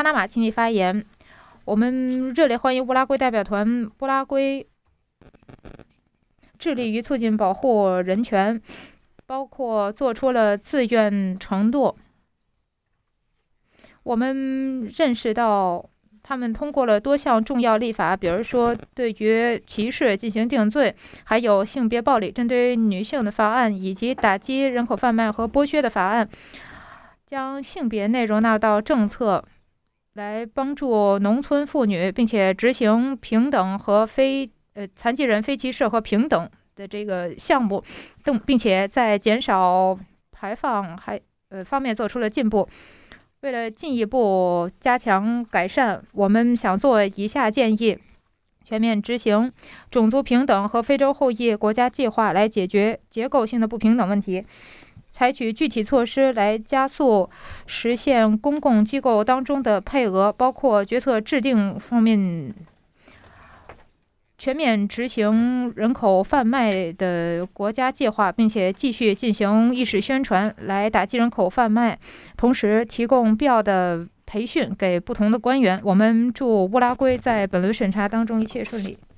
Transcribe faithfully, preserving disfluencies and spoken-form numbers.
巴拿马亲力发言。我们热烈欢迎乌拉圭代表团。乌拉圭致力于促进保护人权，包括做出了自愿承诺。我们认识到他们通过了多项重要立法，比如说对于歧视进行定罪，还有性别暴力针对女性的法案，以及打击人口贩卖和剥削的法案，将性别内容纳到政策，来帮助农村妇女，并且执行平等和非呃残疾人非歧视和平等的这个项目，并且在减少排放还呃方面做出了进步。为了进一步加强改善，我们想做以下建议：全面执行种族平等和非洲后裔国家计划，来解决结构性的不平等问题；采取具体措施来加速实现公共机构当中的配额，包括决策制定方面；全面执行人口贩卖的国家计划，并且继续进行意识宣传来打击人口贩卖，同时提供必要的培训给不同的官员。我们祝乌拉圭在本轮审查当中一切顺利。